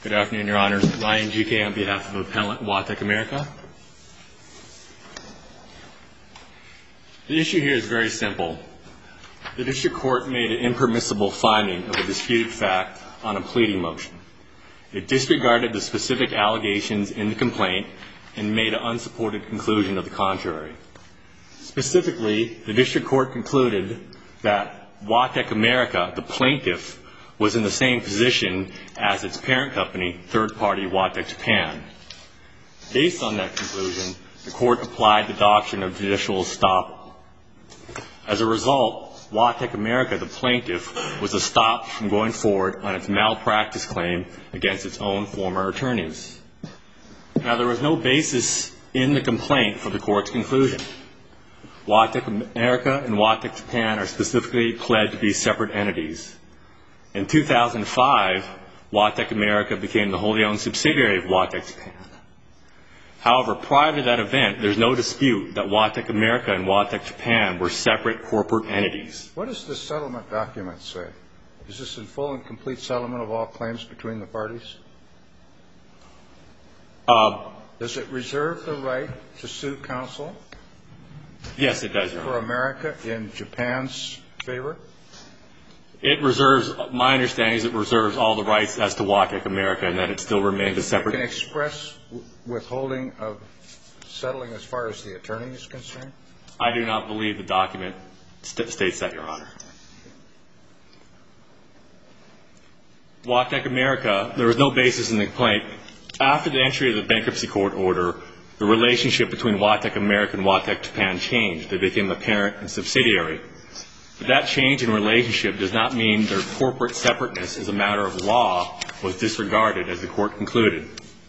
Good afternoon, Your Honors. Ryan GK on behalf of Appellant Watek America. The issue here is very simple. The District Court made an impermissible finding of a disputed fact on a pleading motion. It disregarded the specific allegations in the complaint and made an unsupported conclusion of the contrary. Specifically, the District Court concluded that Watek America, the plaintiff, was in the same position as its parent company, third-party Watek Japan. Based on that conclusion, the Court applied the doctrine of judicial estoppel. As a result, Watek America, the plaintiff, was estopped from going forward on its malpractice claim against its own former attorneys. Now, there was no basis in the complaint for the Court's conclusion. Watek America and Watek Japan are specifically pled to be separate entities. In 2005, Watek America became the wholly owned subsidiary of Watek Japan. However, prior to that event, there's no dispute that Watek America and Watek Japan were separate corporate entities. What does the settlement document say? Is this in full and complete settlement of all claims between the parties? Does it reserve the right to sue counsel? Yes, it does, Your Honor. For America in Japan's favor? It reserves, my understanding is it reserves all the rights as to Watek America and that it still remains a separate... Can it express withholding of settling as far as the attorney is concerned? I do not believe the document states that, Your Honor. Watek America, there was no basis in the complaint. After the entry of the bankruptcy court order, the relationship between Watek America and Watek Japan changed. They became a parent and subsidiary. But that change in relationship does not mean their corporate separateness as a matter of law was disregarded, as the Court concluded.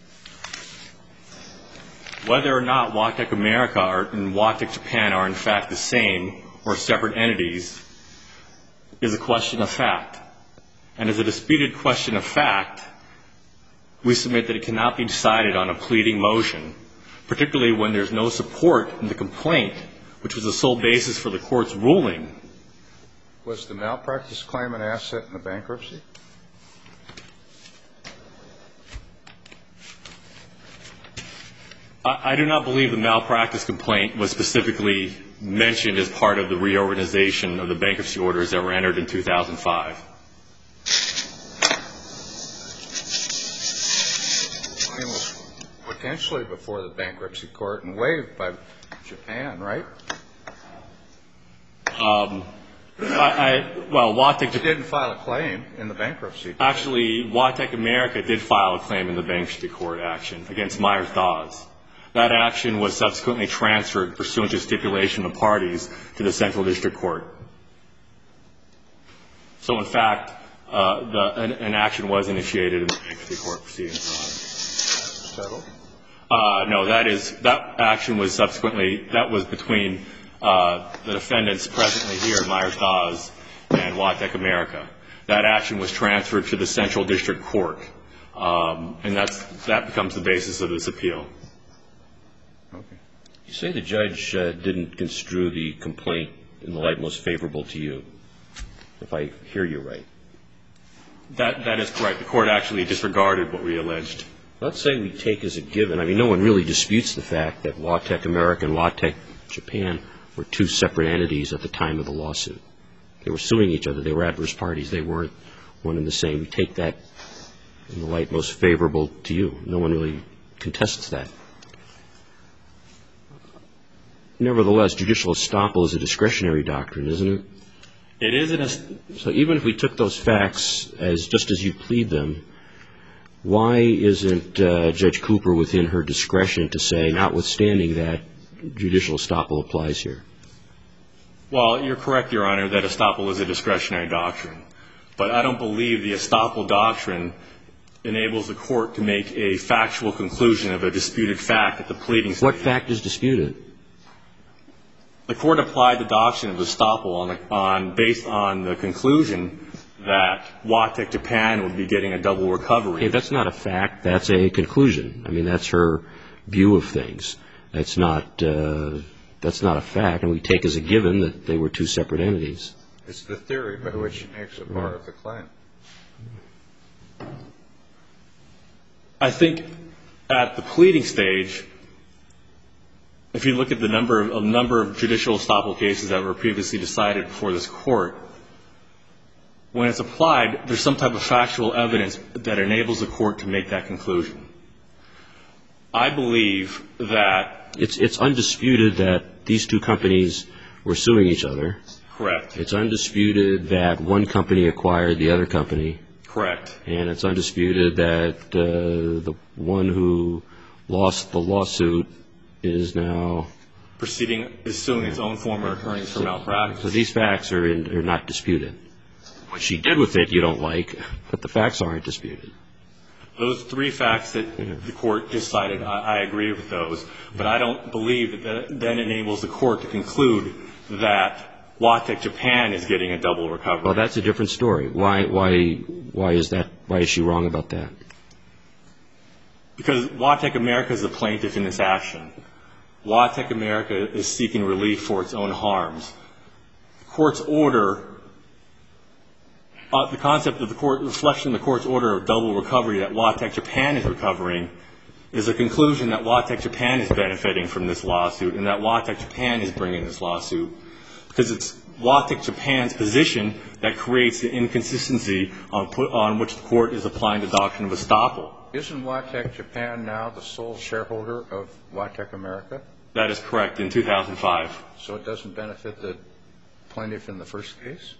Whether or not Watek America and Watek Japan are in fact the same or separate entities is a question of fact. And as a disputed question of fact, we submit that it cannot be decided on a pleading motion, particularly when there's no support in the complaint, which was the sole basis for the Court's ruling. Was the malpractice claim an asset in the bankruptcy? I do not believe the malpractice complaint was specifically mentioned as part of the reorganization of the bankruptcy orders that were entered in 2005. The claim was potentially before the bankruptcy court and waived by Japan, right? Watek didn't file a claim in the bankruptcy. Actually, Watek America did file a claim in the bankruptcy court action against Myers-Dawes. That action was subsequently transferred pursuant to stipulation of parties to the Central District Court. So, in fact, an action was initiated in the bankruptcy court proceedings. Settled? No, that action was subsequently, that was between the defendants presently here, Myers-Dawes and Watek America. That action was transferred to the Central District Court, and that becomes the basis of this appeal. Okay. You say the judge didn't construe the complaint in the light most favorable to you, if I hear you right. That is correct. The Court actually disregarded what we alleged. Let's say we take as a given, I mean, no one really disputes the fact that Watek America and Watek Japan were two separate entities at the time of the lawsuit. They were suing each other. They were adverse parties. They weren't one and the same. We take that in the light most favorable to you. No one really contests that. Nevertheless, judicial estoppel is a discretionary doctrine, isn't it? It is. So even if we took those facts as just as you plead them, why isn't Judge Cooper within her discretion to say, notwithstanding that, judicial estoppel applies here? Well, you're correct, Your Honor, that estoppel is a discretionary doctrine. But I don't believe the estoppel doctrine enables the Court to make a factual conclusion of a disputed fact at the pleading stage. What fact is disputed? The Court applied the doctrine of estoppel based on the conclusion that Watek Japan would be getting a double recovery. Okay, that's not a fact. That's a conclusion. I mean, that's her view of things. That's not a fact, and we take as a given that they were two separate entities. It's the theory by which she makes it part of the claim. I think at the pleading stage, if you look at the number of judicial estoppel cases that were previously decided before this court, when it's applied, there's some type of factual evidence that enables the court to make that conclusion. I believe that it's undisputed that these two companies were suing each other. Correct. It's undisputed that one company acquired the other company. Correct. And it's undisputed that the one who lost the lawsuit is now suing its own former attorneys for malpractice. So these facts are not disputed. What she did with it you don't like, but the facts aren't disputed. Those three facts that the court just cited, I agree with those. But I don't believe that then enables the court to conclude that Watek Japan is getting a double recovery. Well, that's a different story. Why is that? Why is she wrong about that? Because Watek America is the plaintiff in this action. Watek America is seeking relief for its own harms. The court's order, the concept of the court, reflection of the court's order of double recovery that Watek Japan is recovering is a conclusion that Watek Japan is benefiting from this lawsuit and that Watek Japan is bringing this lawsuit. Because it's Watek Japan's position that creates the inconsistency on which the court is applying the doctrine of estoppel. Isn't Watek Japan now the sole shareholder of Watek America? That is correct, in 2005. So it doesn't benefit the plaintiff in the first case?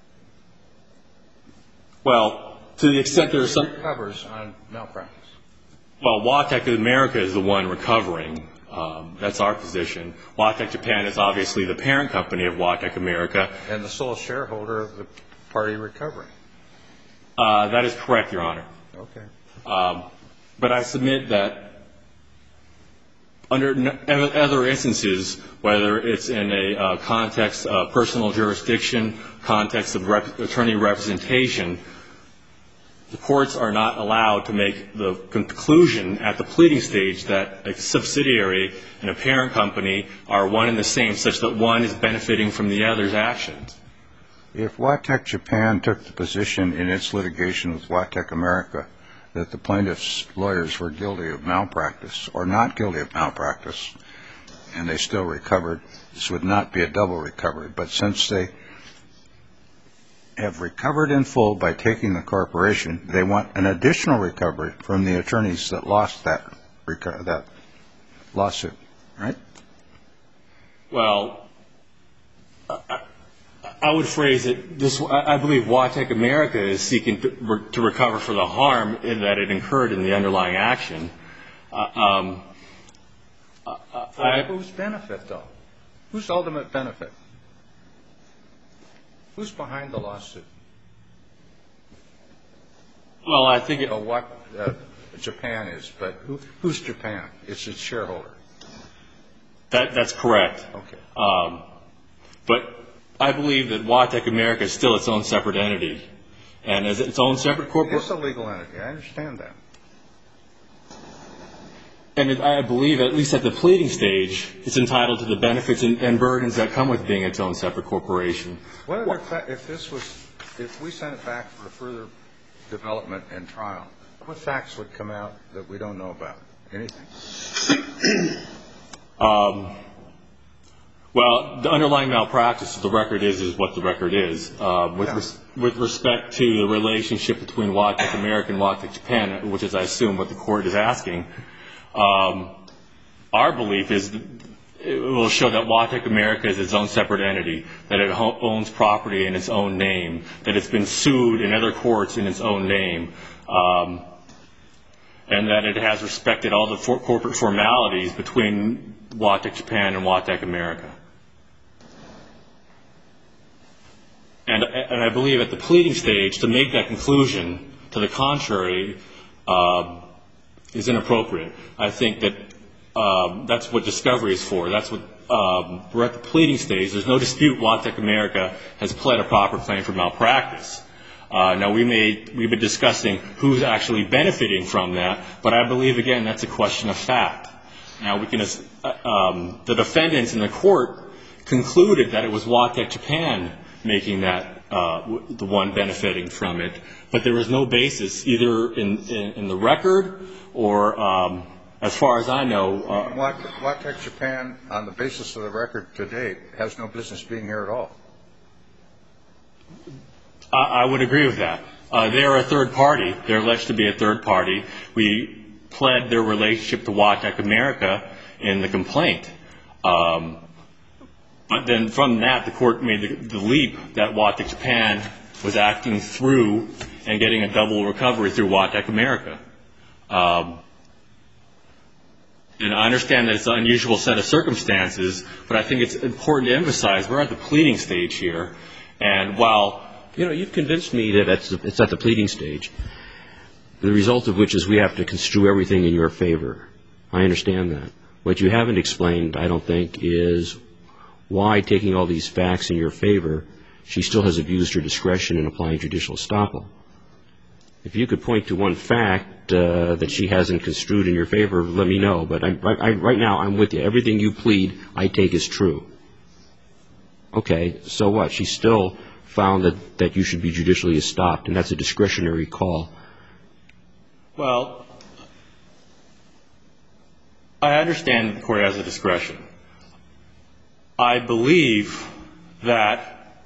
Well, to the extent there is some... It covers on malpractice. Well, Watek America is the one recovering. That's our position. Watek Japan is obviously the parent company of Watek America. And the sole shareholder of the party recovering. That is correct, Your Honor. Okay. But I submit that under other instances, whether it's in a context of personal jurisdiction, context of attorney representation, the courts are not allowed to make the conclusion at the pleading stage that a subsidiary and a parent company are one and the same, such that one is benefiting from the other's actions. If Watek Japan took the position in its litigation with Watek America that the plaintiff's lawyers were guilty of malpractice or not guilty of malpractice, and they still recovered, this would not be a double recovery. But since they have recovered in full by taking the corporation, they want an additional recovery from the attorneys that lost that lawsuit, right? Well, I would phrase it this way. I believe Watek America is seeking to recover for the harm in that it incurred in the underlying action. Whose benefit, though? Whose ultimate benefit? Who's behind the lawsuit? Well, I think You know what Japan is, but who's Japan? It's its shareholder. that's correct. Okay. But I believe that Watek America is still its own separate entity. And as its own separate corporation. It's a legal entity. I understand that. And I believe, at least at the pleading stage, it's entitled to the benefits and burdens that come with being its own separate corporation. If we sent it back for further development and trial, what facts would come out that we don't know about? Anything? Well, the underlying malpractice, the record is what the record is. With respect to the relationship between Watek America and Watek Japan, which is, I assume, what the court is asking, our belief is that it will show that Watek America is its own separate entity, that it owns property in its own name, that it's been sued in other courts in its own name, and that it has respected all the corporate formalities between Watek Japan and Watek America. And I believe at the pleading stage, to make that conclusion to the contrary is inappropriate. I think that that's what discovery is for. That's what we're at the pleading stage. There's no dispute Watek America has pled a proper claim for malpractice. Now, we've been discussing who's actually benefiting from that, but I believe, again, that's a question of fact. Now, the defendants in the court concluded that it was Watek Japan making that the one benefiting from it. But there was no basis either in the record or, as far as I know. Watec Japan, on the basis of the record to date, has no business being here at all. I would agree with that. They are a third party. They're alleged to be a third party. We pled their relationship to Watec America in the complaint. But then from that, the court made the leap that Watec Japan was acting through and getting a double recovery through Watec America. And I understand that it's an unusual set of circumstances, but I think it's important to emphasize we're at the pleading stage here. And while... You've convinced me that it's at the pleading stage, the result of which is we have to construe everything in your favor. I understand that. What you haven't explained, I don't think, is why, taking all these facts in your favor, she still has abused her discretion in applying judicial estoppel. If you could point to one fact that she hasn't construed in your favor, let me know. But right now, I'm with you. Everything you plead, I take as true. Okay, so what? She still found that you should be judicially estopped, and that's a discretionary call. Well, I understand the court has a discretion. I believe that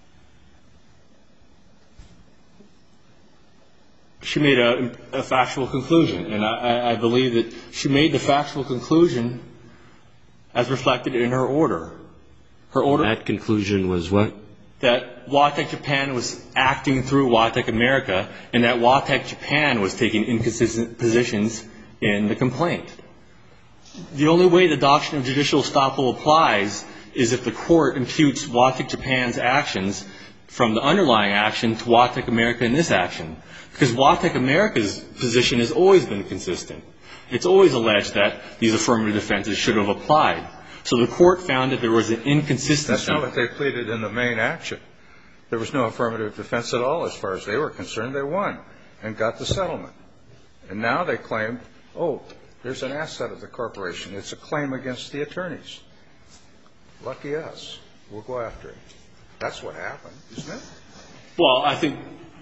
she made a factual conclusion, and I believe that she made the factual conclusion as reflected in her order. Her order. That conclusion was what? That Watec Japan was acting through Watec America, and that Watec Japan was taking inconsistent positions in the complaint. The only way the doctrine of judicial estoppel applies is if the court imputes Watec Japan's actions from the underlying action to Watec America in this action. Because Watec America's position has always been consistent. It's always alleged that these affirmative defenses should have applied. So the court found that there was an inconsistency. That's not what they pleaded in the main action. There was no affirmative defense at all as far as they were concerned. They won and got the settlement. And now they claim, oh, there's an asset of the corporation. It's a claim against the attorneys. Lucky us. We'll go after it. That's what happened, isn't it? Well, I think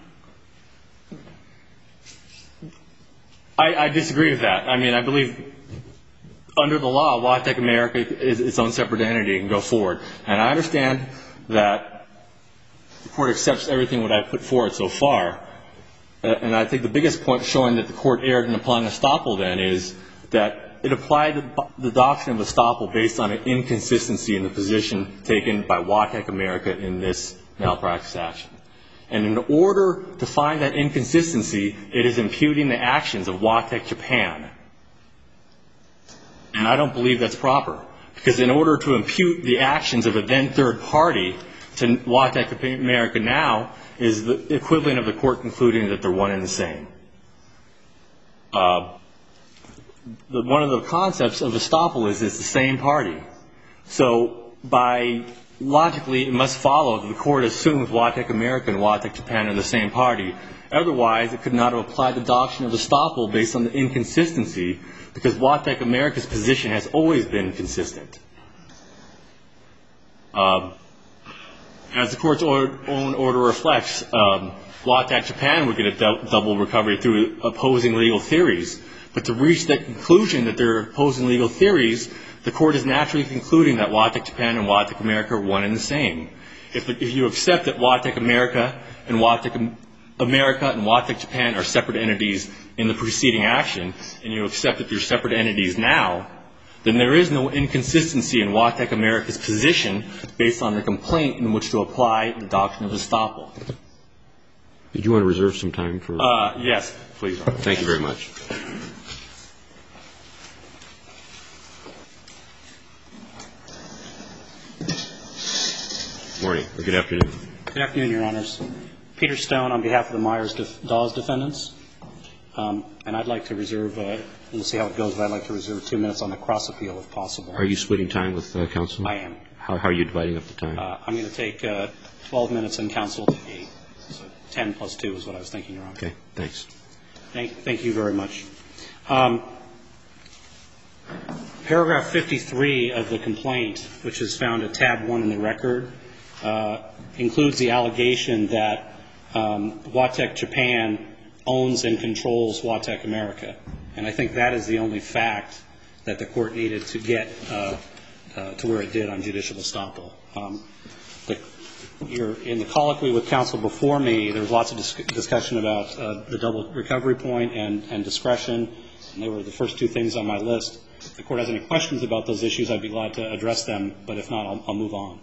I disagree with that. I mean, I believe under the law, Watec America is its own separate entity and can go forward. And I understand that the court accepts everything that I've put forward so far. And I think the biggest point showing that the court erred in applying estoppel then is that it applied the doctrine of estoppel based on an inconsistency in the position taken by Watec America in this malpractice action. And in order to find that inconsistency, it is imputing the actions of Watec Japan. And I don't believe that's proper. Because in order to impute the actions of a then third party to Watec America now is the equivalent of the court concluding that they're one and the same. One of the concepts of estoppel is it's the same party. So logically, it must follow that the court assumes Watec America and Watec Japan are the same party. Otherwise, it could not have applied the doctrine of estoppel based on the inconsistency because Watec America's position has always been consistent. As the court's own order reflects, Watec Japan would get a double recovery through opposing legal theories. But to reach that conclusion that they're opposing legal theories, the court is naturally concluding that Watec Japan and Watec America are one and the same. If you accept that Watec America and Watec Japan are separate entities in the preceding action, and you accept that they're separate entities now, then there is no inconsistency in Watec America's position based on the complaint in which to apply the doctrine of estoppel. Did you want to reserve some time for? Yes, please. Thank you very much. Good morning, or good afternoon. Good afternoon, Your Honors. Peter Stone on behalf of the Myers-Dawes defendants. And I'd like to reserve, we'll see how it goes, but I'd like to reserve 2 minutes on the cross-appeal if possible. Are you splitting time with counsel? I am. How are you dividing up the time? I'm going to take 12 minutes and counsel to 8. So 10 plus 2 is what I was thinking, Your Honor. Okay, thanks. Thank you very much. Paragraph 53 of the complaint, which is found at tab 1 in the record, includes the allegation that Watek Japan owns and controls Watek America. And I think that is the only fact that the court needed to get to where it did on judicial estoppel. In the colloquy with counsel before me, there was lots of discussion about the double recovery point and discretion, and they were the first two things on my list. If the court has any questions about those issues, I'd be glad to address them, but if not, I'll move on.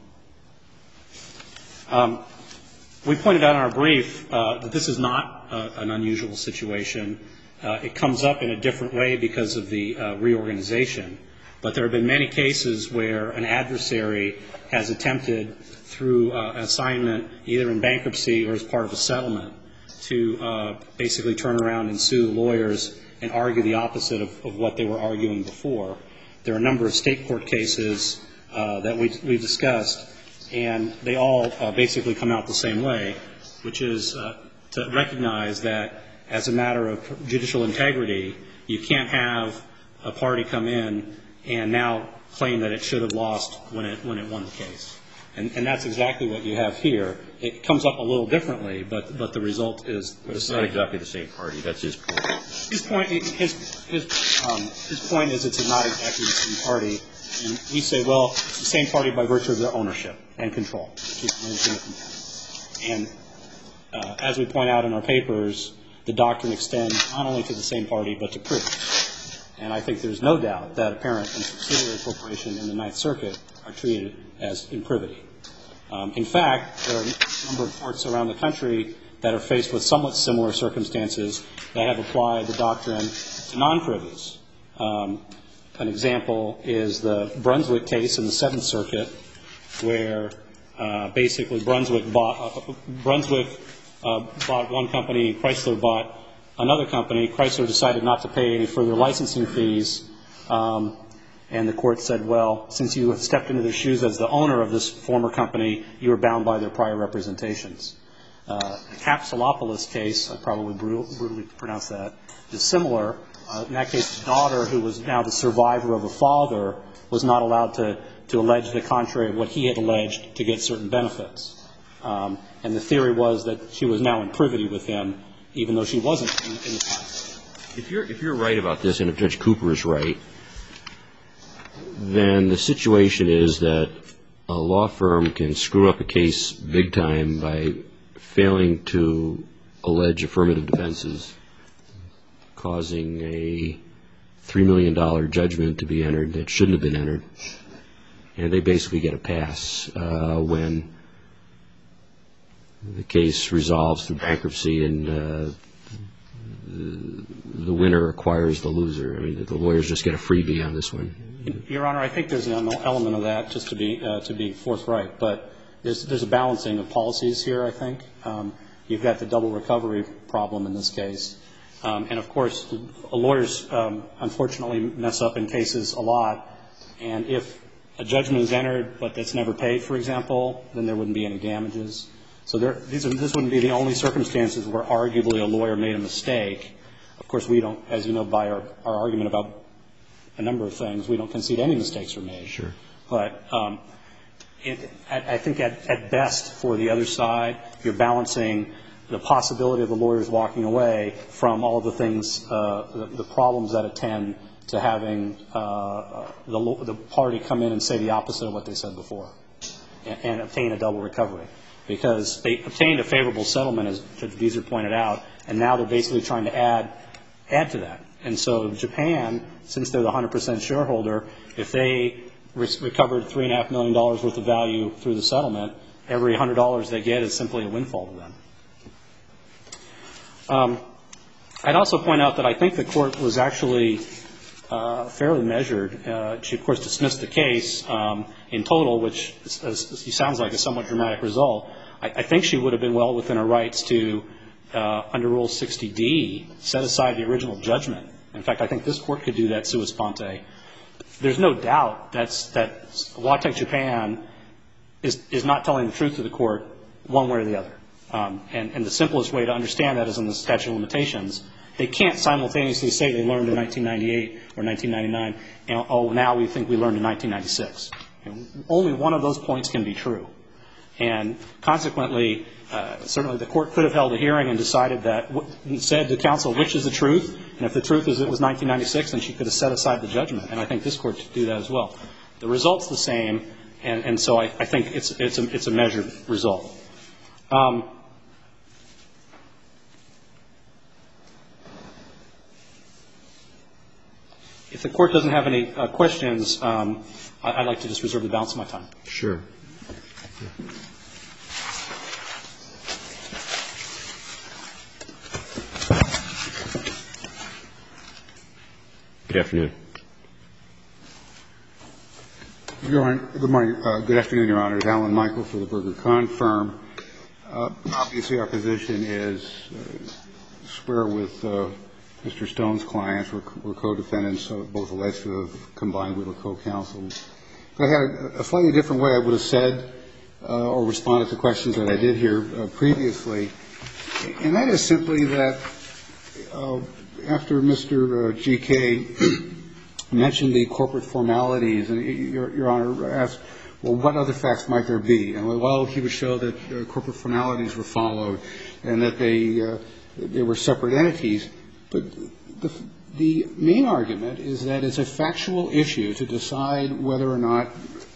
We pointed out in our brief that this is not an unusual situation. It comes up in a different way because of the reorganization, but there have been many cases where an adversary has attempted through an assignment, either in bankruptcy or as part of a settlement, to basically turn around and sue lawyers and argue the opposite of what they were arguing before. There are a number of state court cases that we've discussed, and they all basically come out the same way, which is to recognize that as a matter of judicial integrity, you can't have a party come in and now claim that it should have lost when it won the case. And that's exactly what you have here. It comes up a little differently, but the result is the same. It's not exactly the same party. That's his point. His point is it's not exactly the same party. And we say, well, it's the same party by virtue of their ownership and control. And as we point out in our papers, the doctrine extends not only to the same party but to privity. And I think there's no doubt that a parent and subsidiary corporation in the Ninth Circuit are treated as in privity. In fact, there are a number of courts around the country that are faced with somewhat similar circumstances that have applied the doctrine to non-privies. An example is the Brunswick case in the Seventh Circuit, where basically Brunswick bought one company, Chrysler bought another company. Chrysler decided not to pay any further licensing fees, and the court said, well, since you have stepped into the shoes as the owner of this former company, you are bound by their prior representations. The Capsulopoulos case, I probably brutally pronounced that, is similar. In that case, the daughter, who was now the survivor of a father, was not allowed to allege the contrary of what he had alleged to get certain benefits. And the theory was that she was now in privity with him, even though she wasn't in the past. If you're right about this, and if Judge Cooper is right, then the situation is that a law firm can screw up a case big time by failing to allege affirmative defenses, causing a $3 million judgment to be entered that shouldn't have been entered, and they basically get a pass when the case resolves through bankruptcy and the winner acquires the loser. I mean, the lawyers just get a freebie on this one. Your Honor, I think there's an element of that, just to be forthright, but there's a balancing of policies here, I think. You've got the double recovery problem in this case. And, of course, lawyers unfortunately mess up in cases a lot, and if a judgment is entered but that's never paid, for example, then there wouldn't be any damages. So this wouldn't be the only circumstances where arguably a lawyer made a mistake. Of course, we don't, as you know, by our argument about a number of things, we don't concede any mistakes were made. Sure. But I think at best for the other side, you're balancing the possibility of the lawyers walking away from all of the things, the problems that attend to having the party come in and say the opposite of what they said before and obtain a double recovery. Because they obtained a favorable settlement, as Judge Deezer pointed out, and now they're basically trying to add to that. And so Japan, since they're the 100% shareholder, if they recovered $3.5 million worth of value through the settlement, every $100 they get is simply a windfall to them. I'd also point out that I think the court was actually fairly measured. She, of course, dismissed the case in total, which sounds like a somewhat dramatic result. I think she would have been well within her rights to, under Rule 60D, set aside the original judgment. In fact, I think this court could do that sua sponte. There's no doubt that Watek Japan is not telling the truth to the court one way or the other. And the simplest way to understand that is in the statute of limitations. They can't simultaneously say they learned in 1998 or 1999, and, oh, now we think we learned in 1996. Only one of those points can be true. And consequently, certainly the court could have held a hearing and decided that, and said to counsel which is the truth, and if the truth is it was 1996, then she could have set aside the judgment. And I think this court should do that as well. The result's the same, and so I think it's a measured result. If the court doesn't have any questions, I'd like to just reserve the balance of my time. Sure. Good afternoon. Good morning. Good afternoon, Your Honor. Alan Michael for the Berger Kahn firm. Obviously, our position is square with Mr. Stone's clients. We're co-defendants, both alleged to have combined with a co-counsel. If I had a slightly different way I would have said or responded to questions that I did hear previously, and that is simply that after Mr. G.K. mentioned the corporate formalities, and Your Honor asked, well, what other facts might there be? And, well, he would show that corporate formalities were followed and that they were separate entities. But the main argument is that it's a factual issue to decide whether or not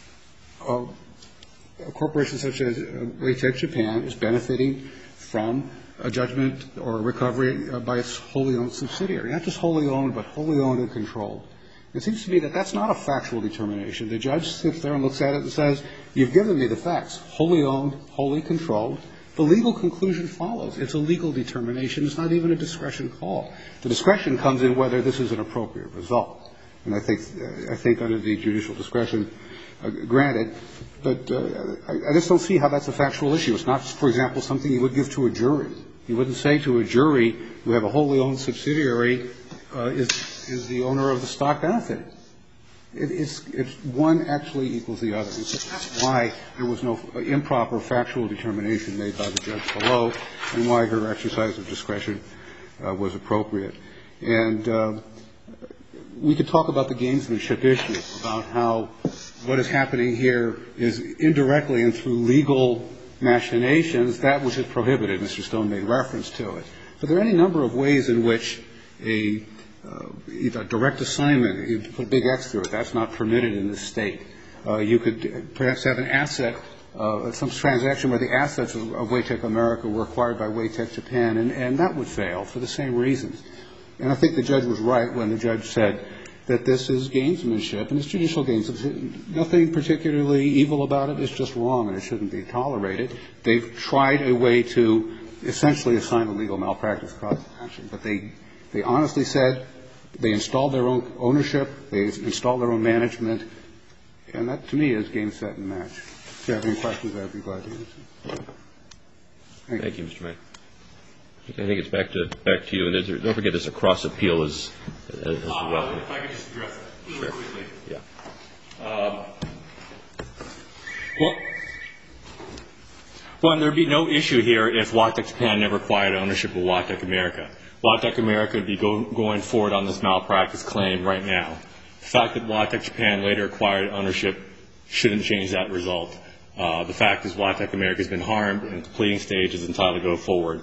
a corporation such as Waytech Japan is benefiting from a judgment or a recovery by its wholly owned subsidiary. Not just wholly owned, but wholly owned and controlled. It seems to me that that's not a factual determination. The judge sits there and looks at it and says, you've given me the facts, wholly owned, wholly controlled. The legal conclusion follows. It's a legal determination. It's not even a discretion call. The discretion comes in whether this is an appropriate result. And I think under the judicial discretion granted, but I just don't see how that's a factual issue. It's not, for example, something you would give to a jury. You wouldn't say to a jury who have a wholly owned subsidiary is the owner of the stock benefit. It's one actually equals the other. So that's why there was no improper factual determination made by the judge below and why her exercise of discretion was appropriate. And we could talk about the gamesmanship issue, about how what is happening here is indirectly and through legal machinations, that which is prohibited. Mr. Stone made reference to it. But there are any number of ways in which a direct assignment, you put a big X through it, that's not permitted in this state. You could perhaps have an asset, some transaction where the assets of Waytech America were acquired by Waytech Japan, and that would fail for the same reasons. And I think the judge was right when the judge said that this is gamesmanship, and it's judicial gamesmanship. Nothing particularly evil about it. It's just wrong, and it shouldn't be tolerated. They've tried a way to essentially assign a legal malpractice cause of action, but they honestly said they installed their own ownership, they installed their own management, and that, to me, is game, set, and match. If you have any questions, I'd be glad to answer. Thank you, Mr. Mayor. I think it's back to you. And don't forget there's a cross appeal as well. If I could just address that really quickly. Yeah. Well, there'd be no issue here if Waytech Japan never acquired ownership of Waytech America. Waytech America would be going forward on this malpractice claim right now. The fact that Waytech Japan later acquired ownership shouldn't change that result. The fact is Waytech America has been harmed, and the pleading stage is entitled to go forward.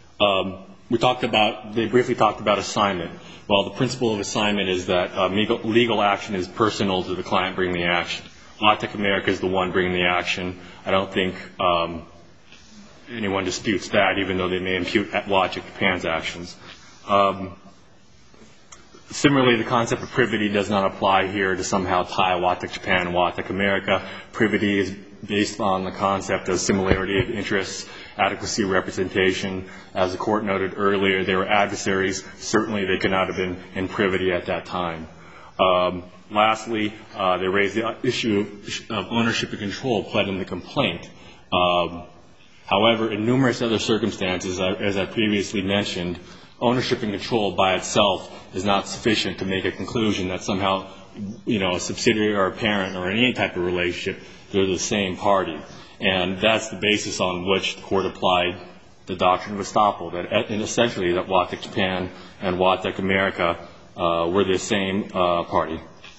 They briefly talked about assignment. Well, the principle of assignment is that legal action is personal to the client bringing the action. Waytech America is the one bringing the action. I don't think anyone disputes that, even though they may impute at Waytech Japan's actions. Similarly, the concept of privity does not apply here to somehow tie Waytech Japan and Waytech America. Privity is based on the concept of similarity of interests, adequacy of representation. As the court noted earlier, they were adversaries. Certainly, they could not have been in privity at that time. Lastly, they raised the issue of ownership and control pled in the complaint. However, in numerous other circumstances, as I previously mentioned, ownership and control by itself is not sufficient to make a conclusion that somehow, a subsidiary or a parent or any type of relationship, they're the same party. And that's the basis on which the court applied the doctrine of estoppel, and essentially that Waytech Japan and Waytech America were the same party.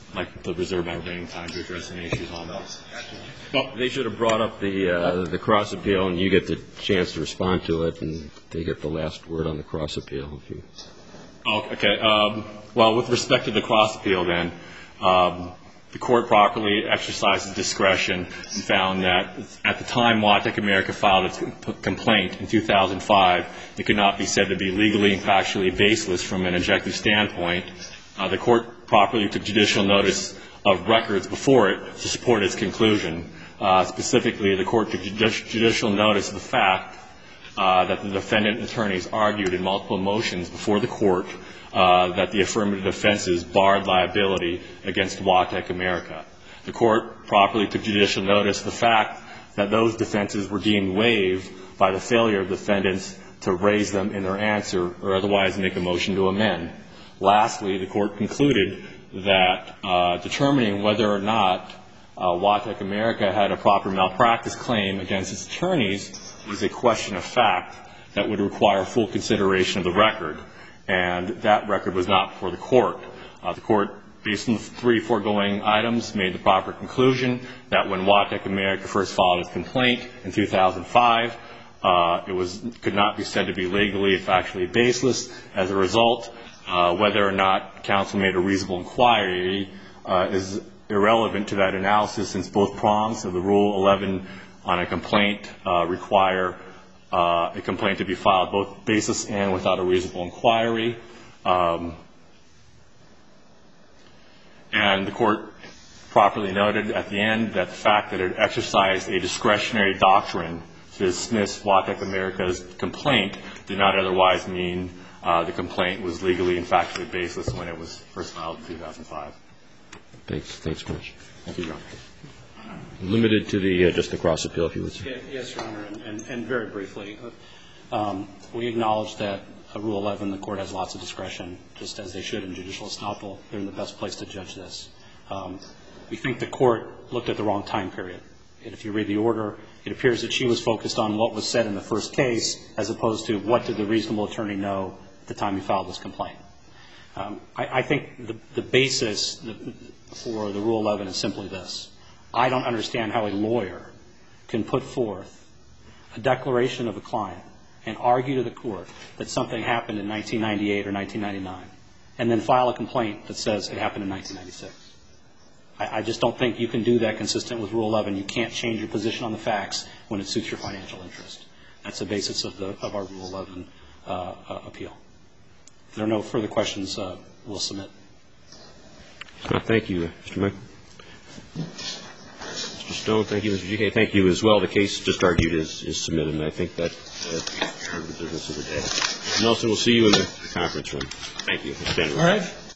like to reserve my remaining time to address any issues on those. Well, they should have brought up the cross appeal, and you get the chance to respond to it, and they get the last word on the cross appeal. Okay. Well, with respect to the cross appeal, then, the court properly exercised discretion and found that at the time Watec America filed its complaint in 2005, it could not be said to be legally and factually baseless from an objective standpoint. The court properly took judicial notice of records before it to support its conclusion. Specifically, the court took judicial notice of the fact that the defendant attorneys argued in multiple motions before the court that the affirmative defenses barred liability against Watec America. The court properly took judicial notice of the fact that those defenses were deemed waived by the failure of defendants to raise them in their answer or otherwise make a motion to amend. Lastly, the court concluded that determining whether or not Watec America had a proper malpractice claim against its attorneys was a question of fact that would require full consideration of the record, and that record was not before the court. The court, based on the three foregoing items, made the proper conclusion that when Watec America first filed its complaint in 2005, it could not be said to be legally and factually baseless. As a result, whether or not counsel made a reasonable inquiry is irrelevant to that analysis, since both prongs of the Rule 11 on a complaint require a complaint to be filed both baseless and without a reasonable inquiry. And the court properly noted at the end that the fact that it exercised a discretionary doctrine to dismiss Watec America's complaint did not otherwise mean the complaint was legally and factually baseless when it was first filed in 2005. Thanks much. Thank you, Your Honor. Limited to just the cross appeal, if you would say. Yes, Your Honor, and very briefly, we acknowledge that Rule 11, the court has lots of discretion, just as they should in judicial estoppel. They're in the best place to judge this. We think the court looked at the wrong time period. And if you read the order, it appears that she was focused on what was said in the first case as opposed to what did the reasonable attorney know at the time he filed this complaint. I think the basis for the Rule 11 is simply this. I don't understand how a lawyer can put forth a declaration of a client and argue to the court that something happened in 1998 or 1999 and then file a complaint that says it happened in 1996. I just don't think you can do that consistent with Rule 11. You can't change your position on the facts when it suits your financial interest. That's the basis of our Rule 11 appeal. If there are no further questions, we'll submit. Thank you, Mr. Michael. Mr. Stone, thank you. Mr. G.K., thank you as well. The case just argued is submitted, and I think that takes care of the business of the day. Nelson, we'll see you in the conference room. Thank you. All right.